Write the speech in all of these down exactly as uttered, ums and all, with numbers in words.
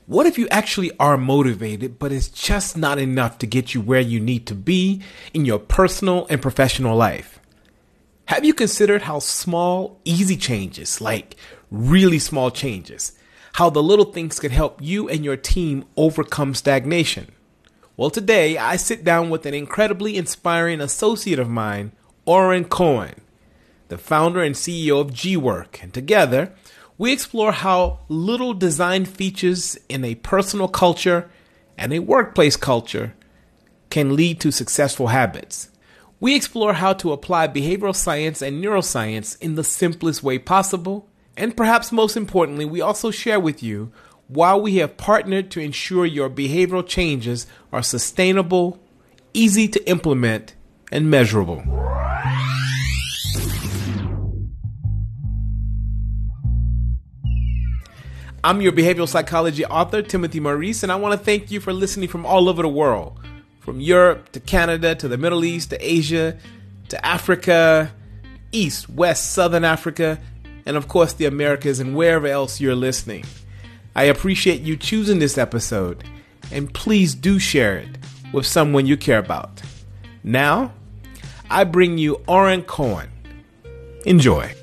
What if you actually are motivated, but it's just not enough to get you where you need to be in your personal and professional life? Have you considered how small, easy changes, like really small changes, how the little things could help you and your team overcome stagnation? Well, today I sit down with an incredibly inspiring associate of mine, Oren Cohen, the founder and C E O of G-Work, and together we explore how little design features in a personal culture and a workplace culture can lead to successful habits. We explore how to apply behavioral science and neuroscience in the simplest way possible. And perhaps most importantly, we also share with you why we have partnered to ensure your behavioral changes are sustainable, easy to implement, and measurable. I'm your behavioral psychology author, Timothy Maurice, and I want to thank you for listening from all over the world, from Europe to Canada to the Middle East to Asia to Africa, East, West, Southern Africa, and of course the Americas and wherever else you're listening. I appreciate you choosing this episode, and please do share it with someone you care about. Now, I bring you Oren Cohen. Enjoy.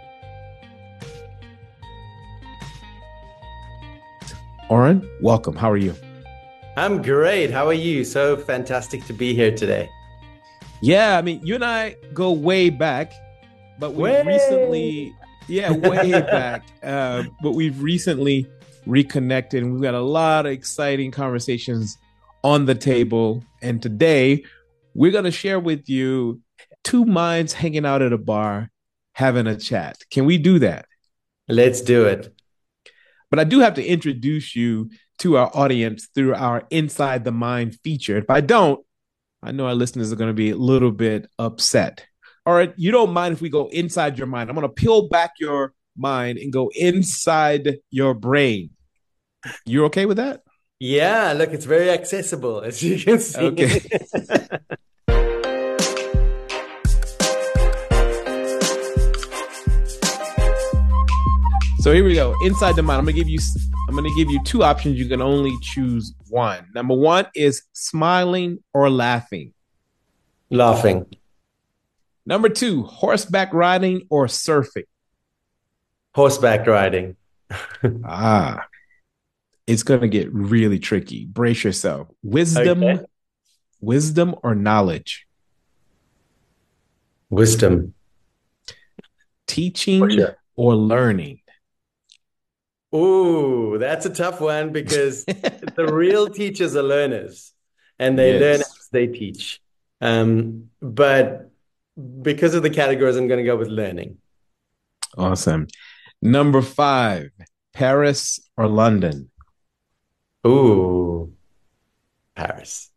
Oren, welcome. How are you? I'm great. How are you? So fantastic to be here today. Yeah, I mean, you and I go way back, but we way. recently, yeah, way back. Uh, but we've recently reconnected, and we've got a lot of exciting conversations on the table. And today, we're going to share with you two minds hanging out at a bar, having a chat. Can we do that? Let's do it. But I do have to introduce you to our audience through our Inside the Mind feature. If I don't, I know our listeners are going to be a little bit upset. All right, you don't mind if we go inside your mind. I'm going to peel back your mind and go inside your brain. You're okay with that? Yeah, look, it's very accessible, as you can see. Okay. So here we go. Inside the mind. I'm gonna give you. I'm gonna give you two options. You can only choose one. Number one is smiling or laughing. Laughing. Number two, horseback riding or surfing. Horseback riding. ah, it's gonna get really tricky. Brace yourself. Wisdom, okay. Wisdom or knowledge. Wisdom. Teaching sure. or learning. Ooh, that's a tough one because the real teachers are learners and they yes. learn as they teach. Um, but because of the categories, I'm going to go with learning. Awesome. Number five, Paris or London? Ooh, Paris.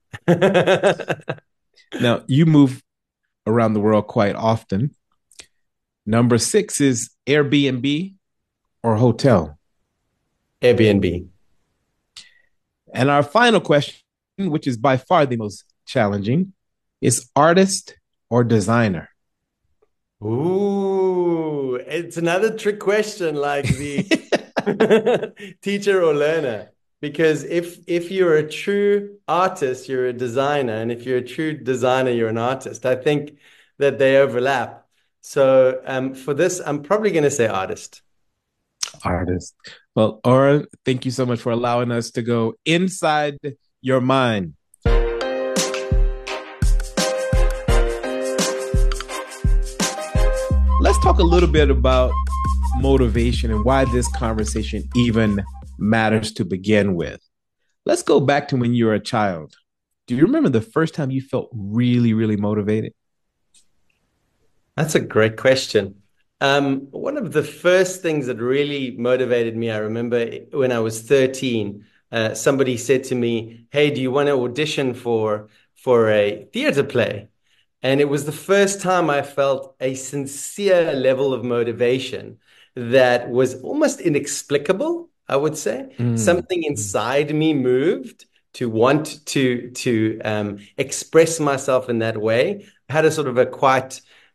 Now, you move around the world quite often. Number six is Airbnb or hotel? Airbnb. And our final question, which is by far the most challenging, is artist or designer? Ooh, it's another trick question like the teacher or learner. Because if if you're a true artist, you're a designer. And if you're a true designer, you're an artist. I think that they overlap. So um, for this, I'm probably going to say artist. Artist. Well, Oren, thank you so much for allowing us to go inside your mind. Let's talk a little bit about motivation and why this conversation even matters to begin with. Let's go back to when you were a child. Do you remember the first time you felt really, really motivated? That's a great question. Um, one of the first things that really motivated me, I remember when I was thirteen, uh, somebody said to me, "Hey, do you want to audition for, for a theater play?" And it was the first time I felt a sincere level of motivation that was almost inexplicable, I would say. Mm. Something inside me moved to want to, to um, express myself in that way. I had a sort of a quite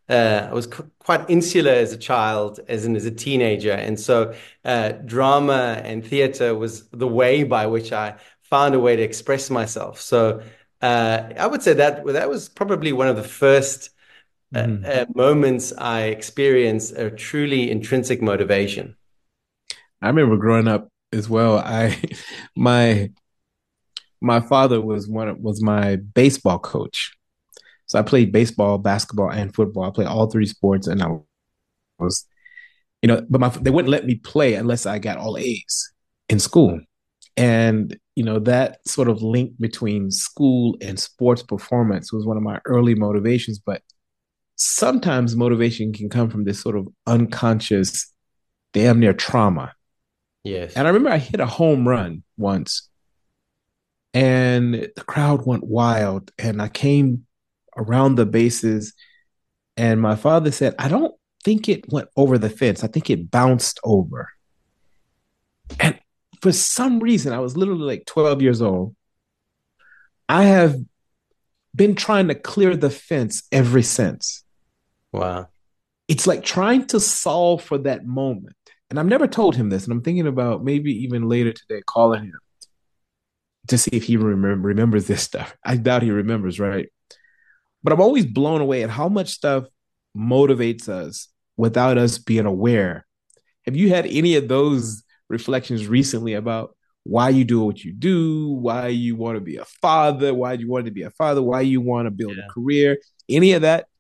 uh, I was qu quite insular as a child, as in as a teenager, and so uh, drama and theater was the way by which I found a way to express myself. So uh, I would say that that was probably one of the first uh, Mhm. uh, moments I experienced a truly intrinsic motivation. I remember growing up as well. I my my father was one of, was my baseball coach. So I played baseball, basketball, and football. I played all three sports, and I was, you know, but my they wouldn't let me play unless I got all A's in school. And you know that sort of link between school and sports performance was one of my early motivations. But sometimes motivation can come from this sort of unconscious, damn near trauma. Yes. And I remember I hit a home run once, and the crowd went wild, and I came around the bases, and my father said, I don't think it went over the fence. I think it bounced over. And for some reason, I was literally like twelve years old. I have been trying to clear the fence ever since. Wow. It's like trying to solve for that moment. And I've never told him this. And I'm thinking about maybe even later today calling him to see if he remember, remembers this stuff. I doubt he remembers, right? But I'm always blown away at how much stuff motivates us without us being aware. Have you had any of those reflections recently about why you do what you do, why you want to be a father, why you want to be a father, why you want to build a Yeah. career, any of that?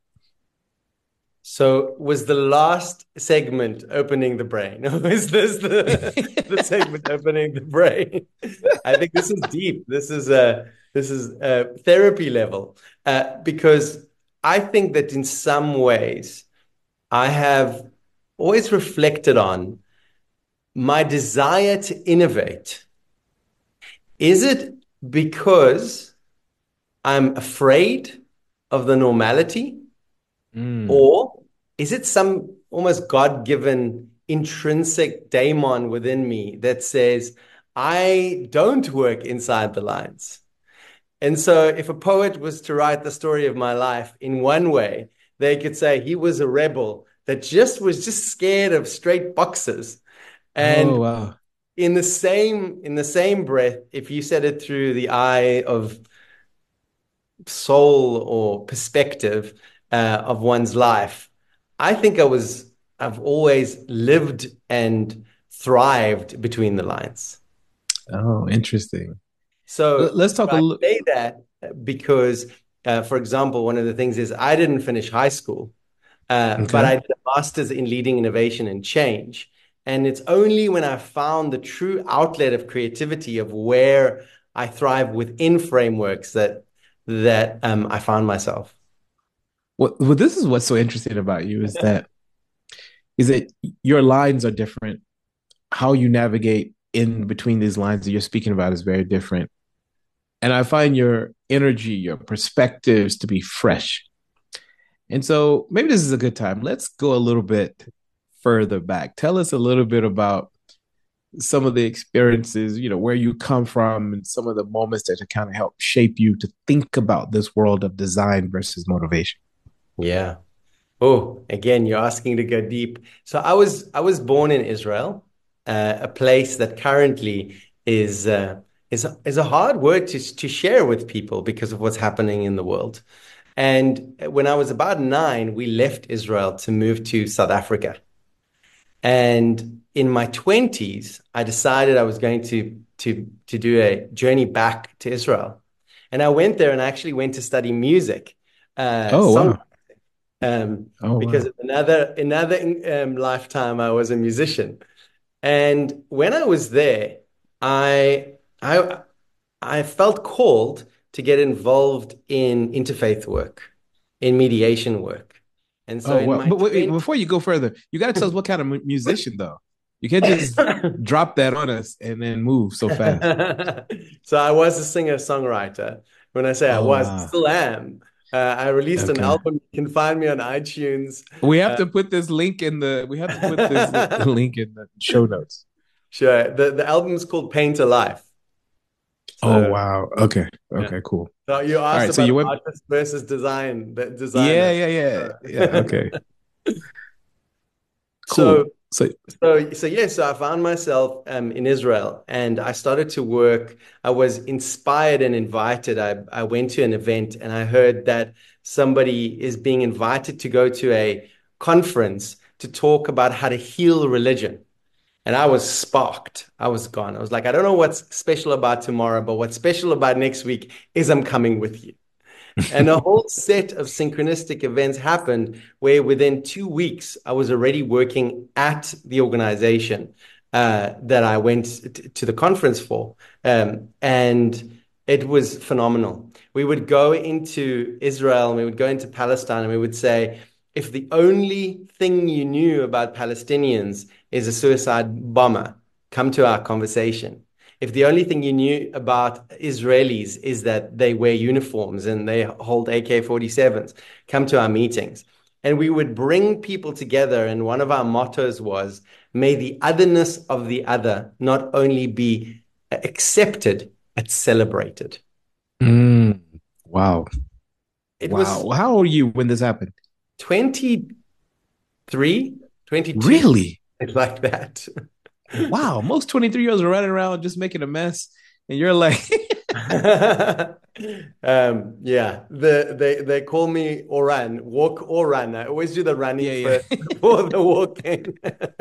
So was the last segment opening the brain? Or is this the the segment opening the brain? I think this is deep. This is a this is a therapy level. Uh, because I think that in some ways I have always reflected on my desire to innovate. Is it because I'm afraid of the normality? Mm. Or is it some almost God-given intrinsic daemon within me that says, I don't work inside the lines? And so if a poet was to write the story of my life in one way, they could say he was a rebel that just was just scared of straight boxes. Oh, And wow. in the same in the same breath, if you said it through the eye of soul or perspective uh, of one's life, I think I was, I've always lived and thrived between the lines. Oh, interesting. L- So let's talk a I little. say that because, uh, for example, one of the things is I didn't finish high school, uh, but Okay. I did a master's in leading innovation and change. And it's only when I found the true outlet of creativity of where I thrive within frameworks that that um, I found myself. Well, well, this is what's so interesting about you is that is that your lines are different. How you navigate in between these lines that you're speaking about is very different. And I find your energy, your perspectives to be fresh. And so maybe this is a good time. Let's go a little bit further back. Tell us a little bit about some of the experiences, you know, where you come from and some of the moments that have kind of helped shape you to think about this world of design versus motivation. Yeah. Oh, again, you're asking to go deep. So I was I was born in Israel, uh, a place that currently is uh, is is a hard word to to share with people because of what's happening in the world. And when I was about nine, we left Israel to move to South Africa. And in my twenties, I decided I was going to to to do a journey back to Israel. And I went there and I actually went to study music, uh, Oh, song wow. um, Oh, because wow. of another another um, lifetime I was a musician. And when I was there, I I I felt called to get involved in interfaith work, in mediation work. And so Oh, in wow. my But wait, wait, twenties, before you go further, you got to tell us what kind of mu- musician, though. You can't just drop that on us and then move so fast. so I was a singer-songwriter. When I say I Oh, was, I wow. still am. Uh, I released an Okay. album. You can find me on iTunes. We have Uh, to put this link in the, we have to put this link in the show notes. Sure. The the album is called Paint a Life. Oh, So wow. Okay. yeah. Okay, cool. So you All asked right. So about you went, artist versus design, the yeah, designer. yeah, yeah. Yeah. Okay. So Cool. So, So, so yes, so I found myself um, in Israel and I started to work. I was inspired and invited. I, I went to an event and I heard that somebody is being invited to go to a conference to talk about how to heal religion. And I was sparked. I was gone. I was like, I don't know what's special about tomorrow, but what's special about next week is I'm coming with you. And a whole set of synchronistic events happened where within two weeks, I was already working at the organization uh, that I went t- to the conference for. Um, and it was phenomenal. We would go into Israel and we would go into Palestine and we would say, if the only thing you knew about Palestinians is a suicide bomber, come to our conversation. If the only thing you knew about Israelis is that they wear uniforms and they hold A K forty-sevens, come to our meetings. And we would bring people together. And one of our mottos was, may the otherness of the other not only be accepted, but celebrated. mm, wow. It was Wow. How old are you when this happened? twenty-three, twenty-two, Really? like that. Wow. Most twenty-three year olds are running around just making a mess. And you're like, Um, yeah, the, they they call me Oran, walk or run. I always do the running yeah, yeah. first before the walking.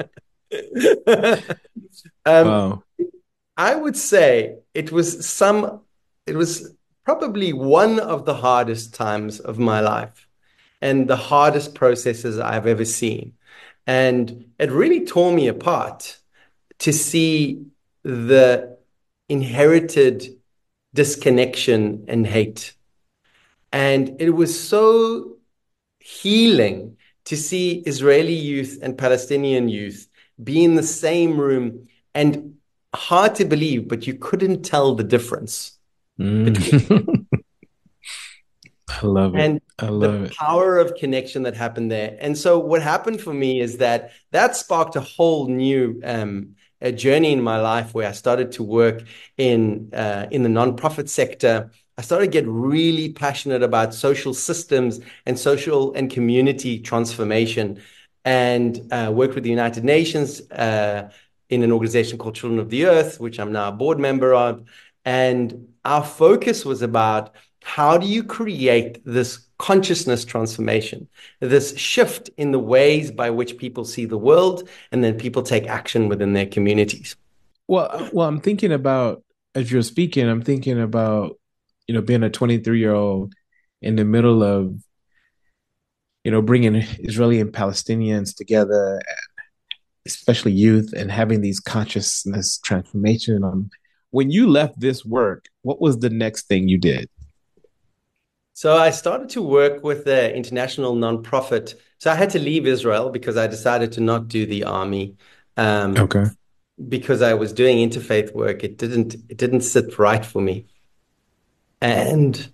Um, Wow. I would say it was some, it was probably one of the hardest times of my life and the hardest processes I've ever seen. And it really tore me apart to see the inherited disconnection and hate. And it was so healing to see Israeli youth and Palestinian youth be in the same room and hard to believe, but you couldn't tell the difference between. Mm. I love it. And I the love it. power of connection that happened there. And so what happened for me is that that sparked a whole new um, a journey in my life where I started to work in uh, in the nonprofit sector. I started to get really passionate about social systems and social and community transformation, and uh, worked with the United Nations uh, in an organization called Children of the Earth, which I'm now a board member of. And our focus was about how do you create this consciousness transformation, this shift in the ways by which people see the world, and then people take action within their communities. Well, uh, well, I'm thinking about as you're speaking, I'm thinking about, you know, being a twenty-three year old in the middle of, you know, bringing Israeli and Palestinians together, especially youth, and having these consciousness transformation. Um, when you left this work, what was the next thing you did? So I started to work with the international nonprofit. So I had to leave Israel because I decided to not do the army. Um, Okay. because I was doing interfaith work, it didn't it didn't sit right for me. And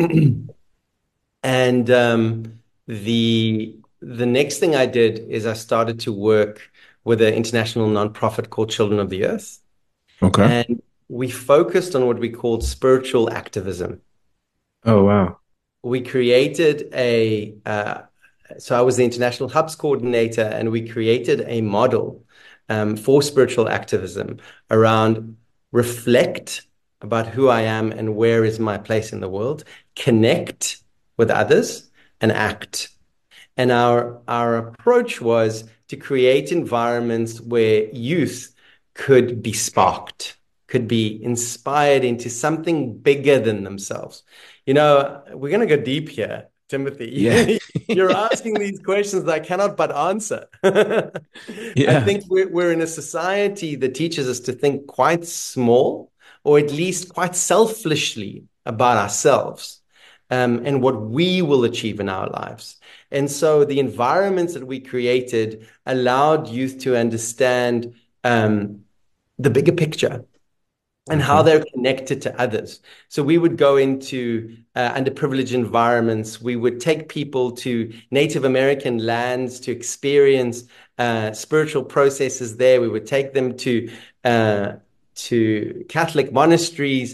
and um, the the next thing I did is I started to work with an international nonprofit called Children of the Earth, Okay. and we focused on what we called spiritual activism. Oh, wow. We created a uh, so I was the international hubs coordinator, and we created a model um, for spiritual activism around reflect about who I am and where is my place in the world, connect with others, and act. And our our approach was to create environments where youth could be sparked, could be inspired into something bigger than themselves. You know, we're going to go deep here, Yeah. Timothy. You're asking these questions that I cannot but answer. I Yeah. think we're, we're in a society that teaches us to think quite small, or at least quite selfishly about ourselves, um, and what we will achieve in our lives. And so the environments that we created allowed youth to understand um, the bigger picture and how Okay. they're connected to others. So we would go into uh, underprivileged environments. We would take people to Native American lands to experience uh, spiritual processes there. We would take them to uh, to Catholic monasteries.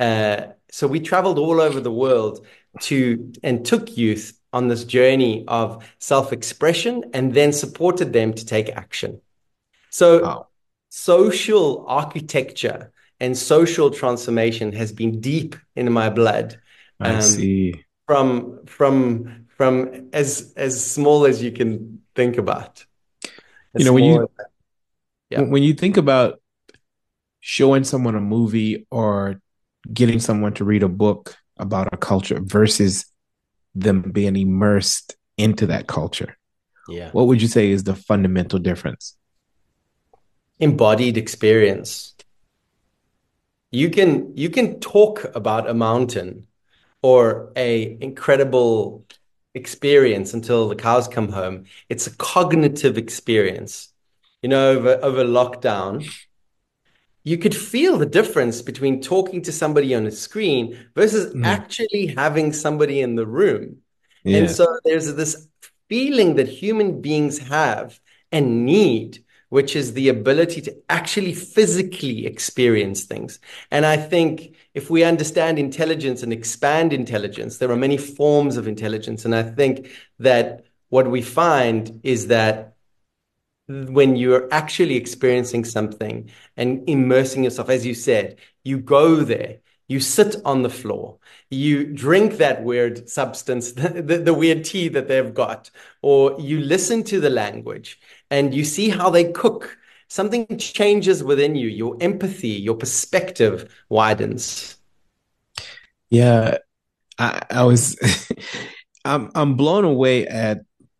Uh, so we traveled all over the world to and took youth on this journey of self-expression and then supported them to take action. So Wow. social architecture and social transformation has been deep in my blood. I Um, see. from from from as as small as you can think about. You As know, when small, you as- yeah. when you think about showing someone a movie or getting someone to read a book about a culture versus them being immersed into that culture, Yeah. what would you say is the fundamental difference? Embodied experience. You can you can talk about a mountain or a incredible experience until the cows come home. It's a cognitive experience. You know, over over lockdown, you could feel the difference between talking to somebody on a screen versus Mm, actually having somebody in the room. And yeah. so there's this feeling that human beings have and need, which is the ability to actually physically experience things. And I think if we understand intelligence and expand intelligence, there are many forms of intelligence. And I think that what we find is that when you're actually experiencing something and immersing yourself, as you said, you go there, you sit on the floor, you drink that weird substance, the, the, the weird tea that they've got, or you listen to the language and you see how they cook. Something changes within you, your empathy, your perspective widens. Yeah. I, I was I'm I'm blown away at,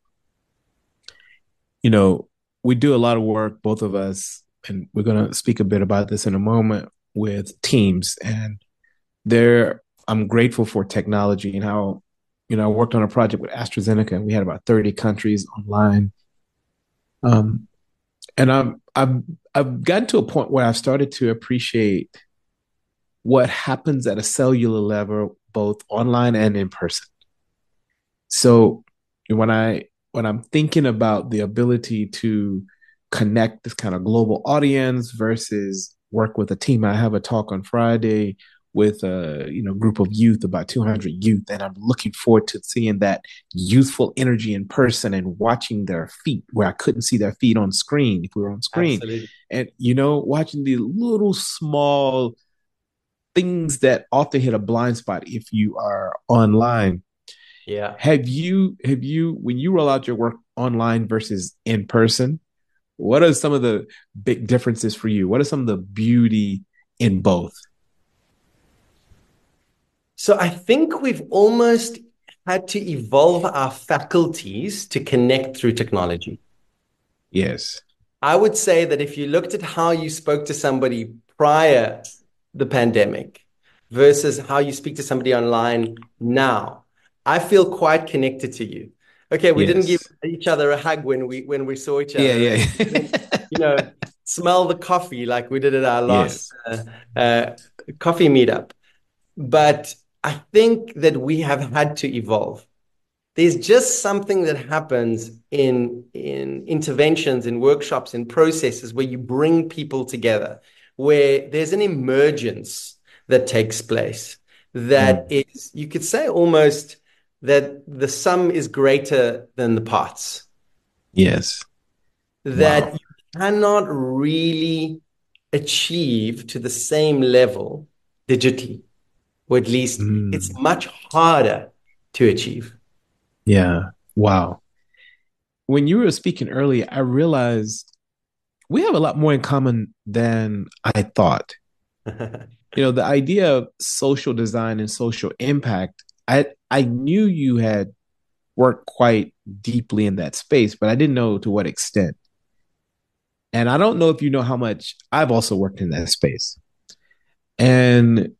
you know, we do a lot of work, both of us, and we're gonna speak a bit about this in a moment with teams. And there I'm grateful for technology and how, you know, I worked on a project with AstraZeneca and we had about thirty countries online. Um, and I'm I've I've gotten to a point where I've started to appreciate what happens at a cellular level, both online and in person. So when I when I'm thinking about the ability to connect this kind of global audience versus work with a team, I have a talk on Friday with a, you know, group of youth, about two hundred youth, and I'm looking forward to seeing that youthful energy in person and watching their feet where I couldn't see their feet on screen if we were on screen, Absolutely. and, you know, watching the little small things that often hit a blind spot if you are online. Yeah. Have you have you when you roll out your work online versus in person, what are some of the big differences for you? What are some of the beauty in both? So I think we've almost had to evolve our faculties to connect through technology. Yes. I would say that if you looked at how you spoke to somebody prior the pandemic versus how you speak to somebody online now, I feel quite connected to you. Okay, we didn't give Yes. each other a hug when we when we saw each Yeah, other, yeah. and we didn't, you know, smell the coffee like we did at our last Yes. uh, uh, coffee meetup. But I think that we have had to evolve. There's just something that happens in in interventions, in workshops, in processes where you bring people together, where there's an emergence that takes place that Mm. is, you could say almost that the sum is greater than the parts, Yes. that Wow. you cannot really achieve to the same level digitally, or at least it's Mm. much harder to achieve. Yeah. Wow. When you were speaking earlier, I realized we have a lot more in common than I thought. You know, the idea of social design and social impact, I I knew you had worked quite deeply in that space, but I didn't know to what extent. And I don't know if you know how much I've also worked in that space. And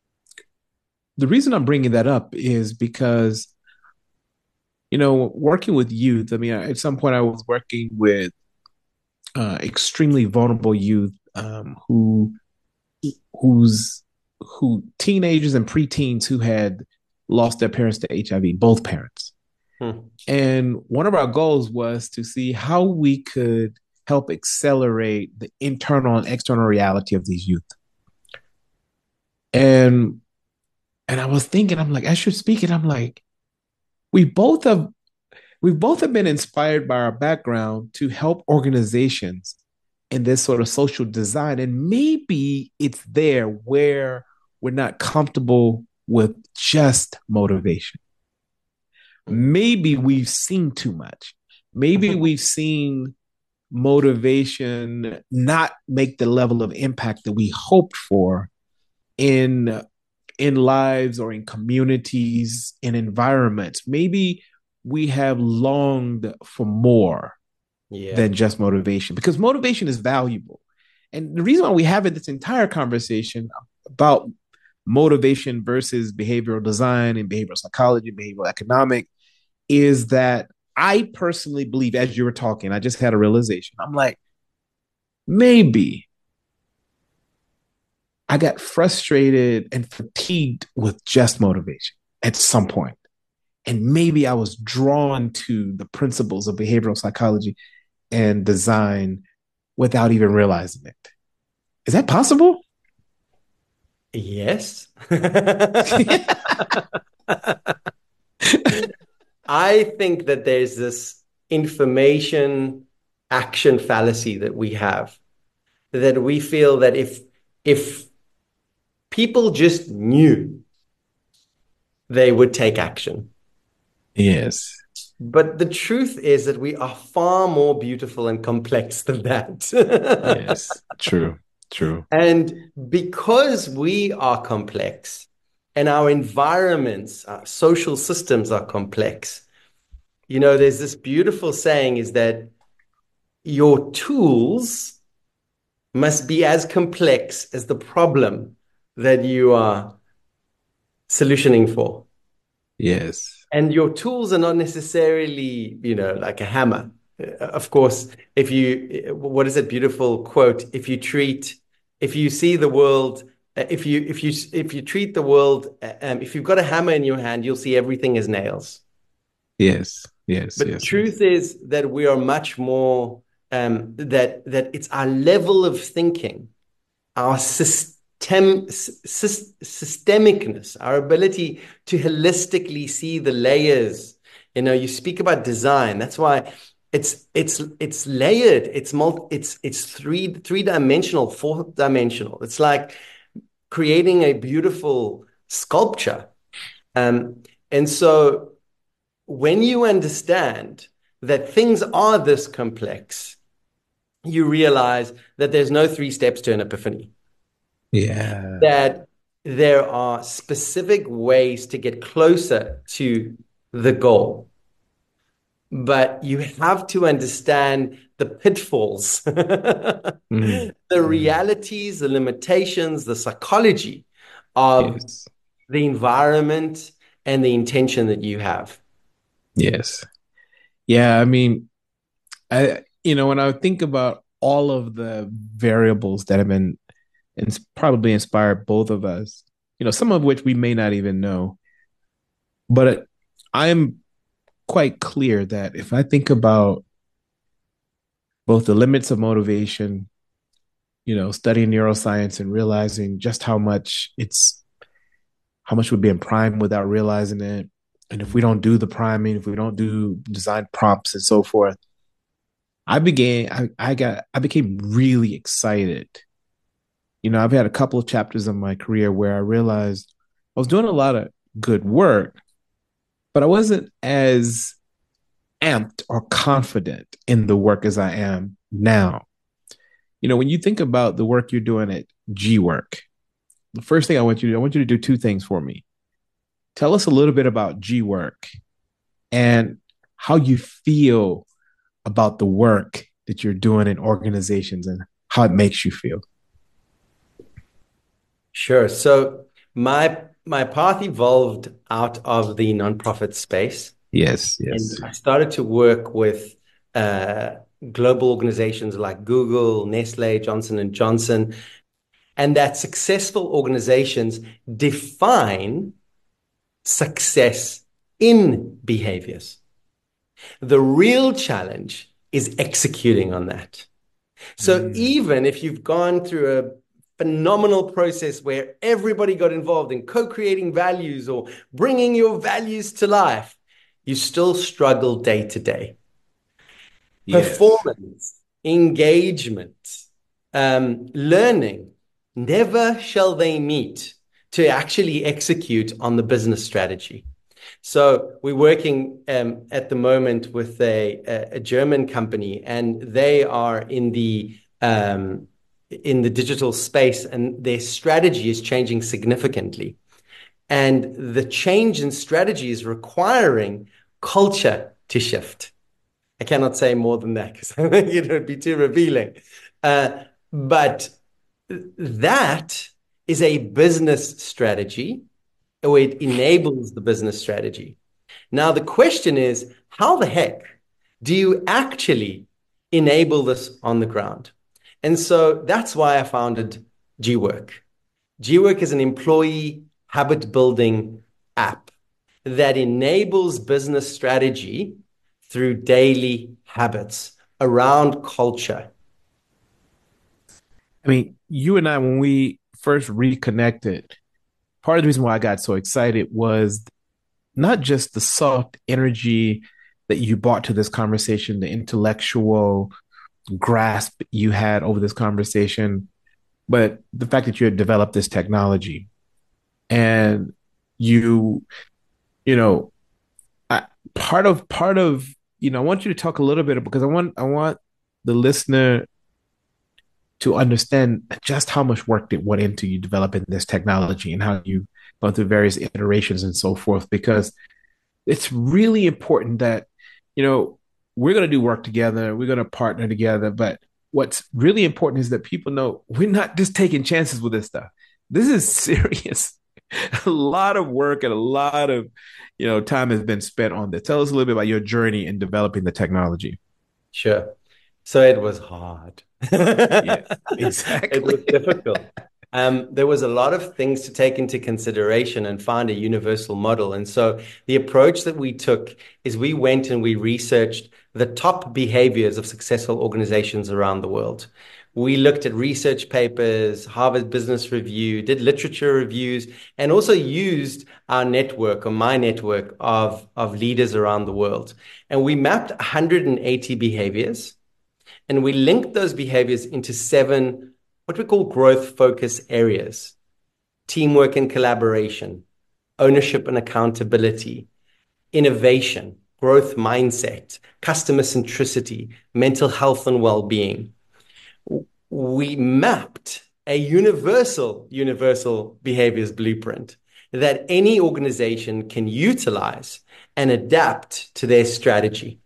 the reason I'm bringing that up is because, you know, working with youth, I mean, at some point I was working with uh, extremely vulnerable youth um, who, who's, who teenagers and preteens who had lost their parents to H I V, both parents. Hmm. And one of our goals was to see how we could help accelerate the internal and external reality of these youth. And And and I was thinking, I'm like, as you're speaking, I'm like, we both have we both have been inspired by our background to help organizations in this sort of social design. And maybe it's there where we're not comfortable with just motivation. Maybe we've seen too much. Maybe we've seen motivation not make the level of impact that we hoped for in in lives or in communities, in environments. Maybe we have longed for more Yeah. than just motivation, because motivation is valuable. And the reason why we have this entire conversation about motivation versus behavioral design and behavioral psychology, behavioral economic, is that I personally believe, as you were talking, I just had a realization. I'm like, maybe I got frustrated and fatigued with just motivation at some point. And maybe I was drawn to the principles of behavioral psychology and design without even realizing it. Is that possible? Yes. I think that there's this information action fallacy that we have, that we feel that if if people just knew, they would take action. Yes. But the truth is that we are far more beautiful and complex than that. Yes. True. True. And because we are complex and our environments, our social systems are complex, you know, there's this beautiful saying is that your tools must be as complex as the problem that you are solutioning for. Yes. And your tools are not necessarily, you know, like a hammer. Of course, if you, what is that beautiful quote? If you treat, if you see the world, if you, if you, if you treat the world, um, if you've got a hammer in your hand, you'll see everything as nails. Yes. Yes. But the Yes. truth is that we are much more, um, that, that it's our level of thinking, our system, systemicness, our ability to holistically see the layers. You know, you speak about design. That's why it's it's it's layered. It's multi, it's it's three three dimensional, four dimensional. It's like creating a beautiful sculpture. Um, and so when you understand that things are this complex, you realize that there's no three steps to an epiphany. Yeah. That there are specific ways to get closer to the goal. But you have to understand the pitfalls, Mm. the realities, the limitations, the psychology of Yes. the environment and the intention that you have. Yes. Yeah. I mean, I, you know, when I think about all of the variables that have been and probably inspired both of us, you know, some of which we may not even know, but I'm quite clear that if I think about both the limits of motivation, you know, studying neuroscience and realizing just how much it's, how much we're being primed without realizing it. And if we don't do the priming, if we don't do design prompts and so forth, I began, I, I got, I became really excited. You know, I've had a couple of chapters of my career where I realized I was doing a lot of good work, but I wasn't as amped or confident in the work as I am now. You know, when you think about the work you're doing at G Work, the first thing I want you to do, I want you to do two things for me. Tell us a little bit about G Work and how you feel about the work that you're doing in organizations and how it makes you feel. Sure. So my my path evolved out of the nonprofit space. Yes, And yes. I started to work with uh, global organizations like Google, Nestle, Johnson and Johnson, and that successful organizations define success in behaviors. The real challenge is executing on that. So Mm. even if you've gone through a phenomenal process where everybody got involved in co-creating values or bringing your values to life, you still struggle day to day. Yes. Performance, engagement, um, learning, never shall they meet to actually execute on the business strategy. So we're working um, at the moment with a, a German company, and they are in the um, in the digital space, and their strategy is changing significantly. And the change in strategy is requiring culture to shift. I cannot say more than that because I think it would be too revealing. Uh, but that is a business strategy, or it enables the business strategy. Now, the question is, how the heck do you actually enable this on the ground? And so that's why I founded GWork. GWork is an employee habit building app that enables business strategy through daily habits around culture. I mean, you and I, when we first reconnected, part of the reason why I got so excited was not just the soft energy that you brought to this conversation, the intellectual grasp you had over this conversation, but the fact that you had developed this technology and you, you know, I, part of part of you know, I want you to talk a little bit because I want I want the listener to understand just how much work it went into you developing this technology and how you gone through various iterations and so forth. Because it's really important that, you know, we're going to do work together, we're going to partner together, but what's really important is that people know we're not just taking chances with this stuff. This is serious. A lot of work and a lot of, you know, time has been spent on this. Tell us a little bit about your journey in developing the technology. Sure. So it was hard. Yes, It was exactly. difficult. Um, there was a lot of things to take into consideration and find a universal model. And so the approach that we took is we went and we researched the top behaviors of successful organizations around the world. We looked at research papers, Harvard Business Review, did literature reviews, and also used our network or my network of, of leaders around the world. And we mapped one hundred eighty behaviors, and we linked those behaviors into seven what we call growth focus areas: teamwork and collaboration, ownership and accountability, innovation, growth mindset, customer centricity, mental health and well-being. We mapped a universal, universal behaviors blueprint that any organization can utilize and adapt to their strategy.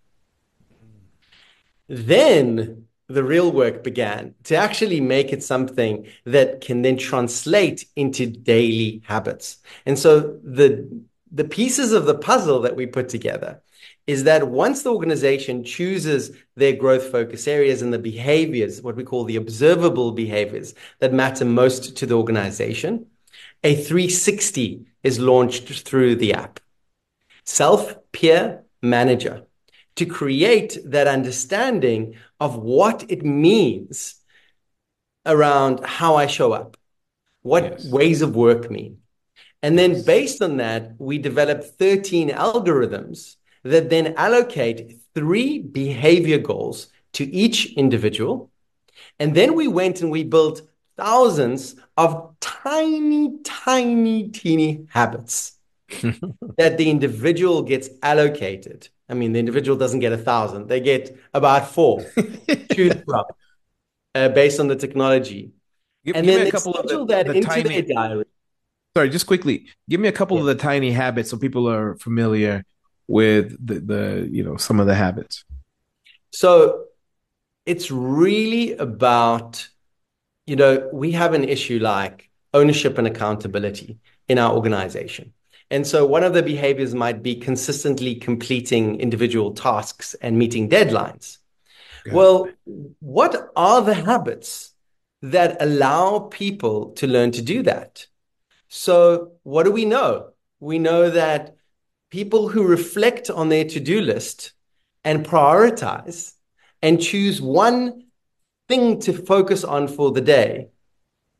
Then the real work began to actually make it something that can then translate into daily habits. And so the, the pieces of the puzzle that we put together is that once the organization chooses their growth focus areas and the behaviors, what we call the observable behaviors that matter most to the organization, a three sixty is launched through the app. Self-Peer Manager, to create that understanding of what it means around how I show up, what Yes. ways of work mean. And then Yes. based on that, we developed thirteen algorithms that then allocate three behavior goals to each individual. And then we went and we built thousands of tiny, tiny, teeny habits that the individual gets allocated. I mean, the individual doesn't get a thousand, they get about four choose from uh, based on the technology. give, And give me then a they couple of the, schedule that the into their tiny, diary. sorry, just quickly, give me a couple Yeah. of the tiny habits so people are familiar with the, the you know, some of the habits. So it's really about, you know, we have an issue like ownership and accountability in our organization. And so one of the behaviors might be consistently completing individual tasks and meeting deadlines. Got it. Well, what are the habits that allow people to learn to do that? So what do we know? We know that people who reflect on their to-do list and prioritize and choose one thing to focus on for the day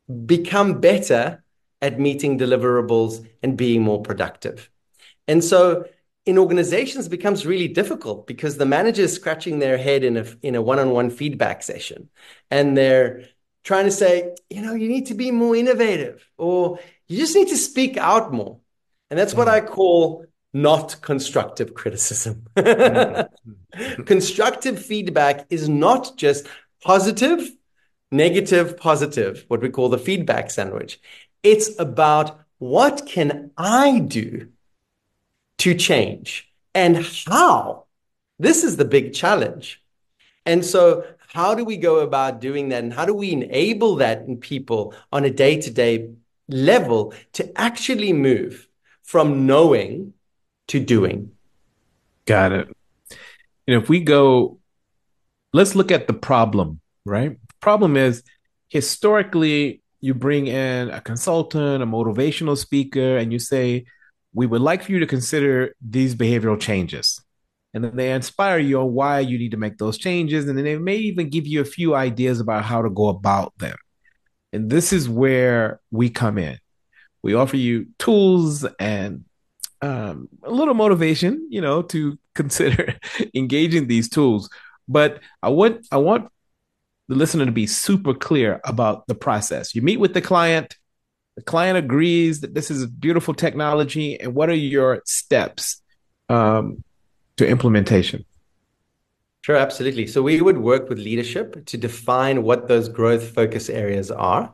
become better at meeting deliverables and being more productive. And so in organizations, it becomes really difficult because the manager is scratching their head in a in a one-on-one feedback session, and they're trying to say, you know, you need to be more innovative, or you just need to speak out more. And that's what Mm. I call not constructive criticism. Mm. Constructive feedback is not just positive, negative, positive, what we call the feedback sandwich. It's about what can I do to change and how. This is the big challenge. And so, how do we go about doing that? And how do we enable that in people on a day to day level to actually move from knowing to doing? Got it. And if we go, let's look at the problem, right? The problem is historically, you bring in a consultant, a motivational speaker, and you say, we would like for you to consider these behavioral changes. And then they inspire you on why you need to make those changes. And then they may even give you a few ideas about how to go about them. And this is where we come in. We offer you tools and um, a little motivation, you know, to consider engaging these tools. But I want I want the listener to be super clear about the process. You meet with the client. The client agrees that this is a beautiful technology. And what are your steps um, to implementation? Sure, absolutely. So, we would work with leadership to define what those growth focus areas are.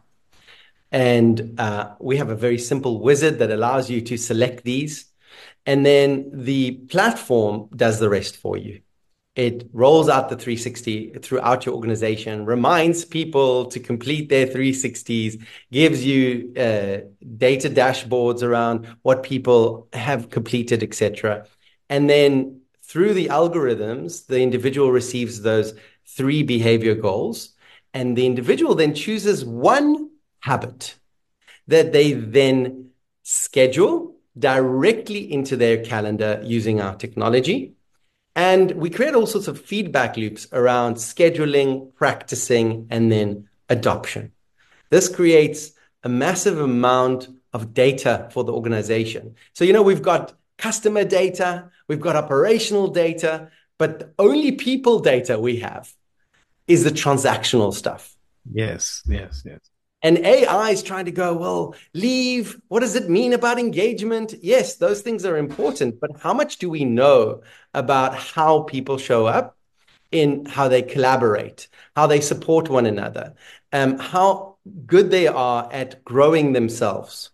And uh, we have a very simple wizard that allows you to select these. And then the platform does the rest for you. It rolls out the three sixty throughout your organization, reminds people to complete their three sixties, gives you uh, data dashboards around what people have completed, et cetera. And then through the algorithms, the individual receives those three behavior goals. And the individual then chooses one habit that they then schedule directly into their calendar using our technology. And we create all sorts of feedback loops around scheduling, practicing, and then adoption. This creates a massive amount of data for the organization. So, you know, we've got customer data, we've got operational data, but the only people data we have is the transactional stuff. Yes, yes, yes. And A I is trying to go, well, leave. What does it mean about engagement? Yes, those things are important, but how much do we know about how people show up, in how they collaborate, how they support one another, um, how good they are at growing themselves?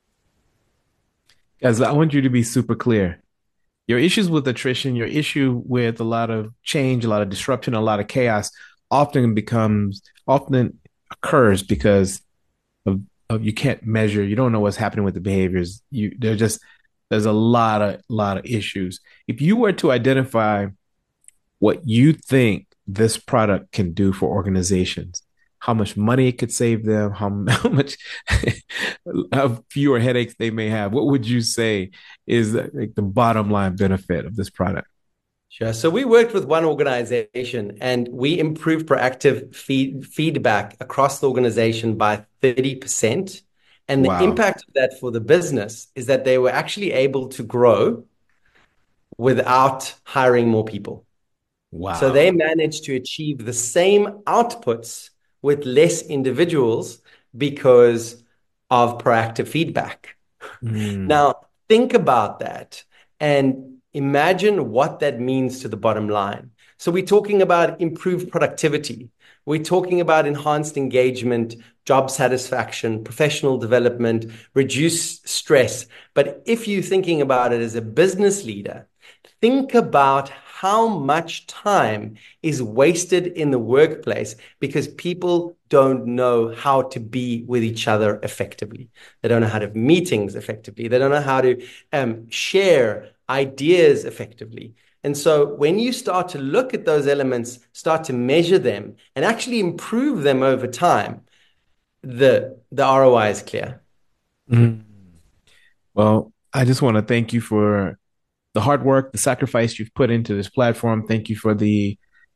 Guys, I want you to be super clear. Your issues with attrition, your issue with a lot of change, a lot of disruption, a lot of chaos often becomes, often occurs because of, of you can't measure, you don't know what's happening with the behaviors. You they're just there's a lot of lot of issues. If you were to identify what you think this product can do for organizations, how much money it could save them, how, how much how fewer headaches they may have, what would you say is like the bottom line benefit of this product? Sure. So we worked with one organization and we improved proactive feed, feedback across the organization by thirty percent. And the Wow. impact of that for the business is that they were actually able to grow without hiring more people. So Wow. they managed to achieve the same outputs with less individuals because of proactive feedback. Mm. Now, think about that and imagine what that means to the bottom line. So we're talking about improved productivity. We're talking about enhanced engagement, job satisfaction, professional development, reduced stress. But if you're thinking about it as a business leader, think about how much time is wasted in the workplace because people don't know how to be with each other effectively. They don't know how to have meetings effectively. They don't know how to um, share ideas effectively. And so when you start to look at those elements, start to measure them and actually improve them over time, the, the R O I is clear. Mm. Well, I just want to thank you for the hard work, the sacrifice you've put into this platform. Thank you for the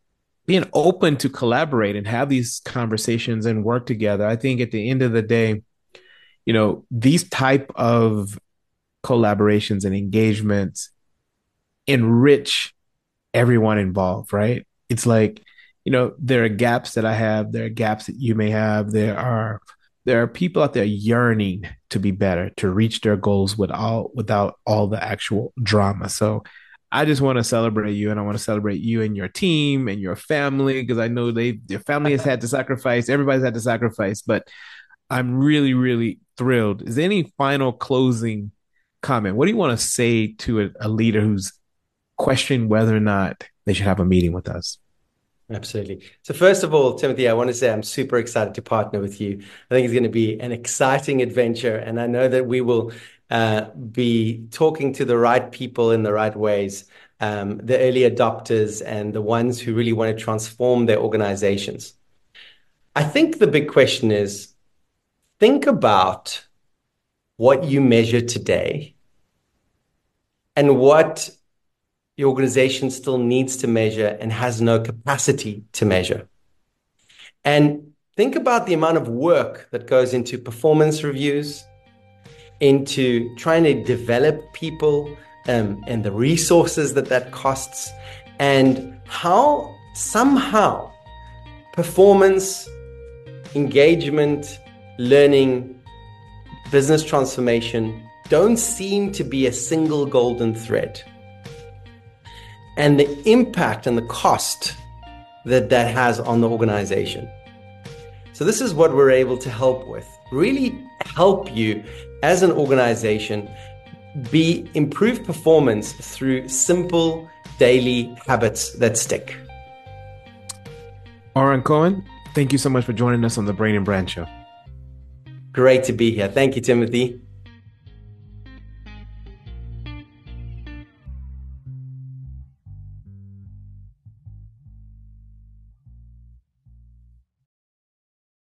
being open to collaborate and have these conversations and work together. I think at the end of the day, you know, these type of collaborations and engagements enrich everyone involved, right? It's like, you know, there are gaps that I have, there are gaps that you may have, there are there are people out there yearning to be better, to reach their goals without without all the actual drama. So I just want to celebrate you, and I want to celebrate you and your team and your family, because I know they your family has had to sacrifice, everybody's had to sacrifice, but I'm really, really thrilled. Is there any final closing comment? What do you want to say to a, a leader who's questioning whether or not they should have a meeting with us? Absolutely. So first of all, Timothy, I want to say I'm super excited to partner with you. I think it's going to be an exciting adventure, and I know that we will uh, be talking to the right people in the right ways, um, the early adopters and the ones who really want to transform their organizations. I think the big question is, think about what you measure today and what the organization still needs to measure and has no capacity to measure. And think about the amount of work that goes into performance reviews, into trying to develop people, um, and the resources that that costs, and how somehow performance, engagement, learning, business transformation don't seem to be a single golden thread. And the impact and the cost that that has on the organization. So this is what we're able to help with. Really help you as an organization be improve performance through simple daily habits that stick. Oren Cohen, thank you so much for joining us on the Brain and Brand Show. Great to be here. Thank you, Timothy.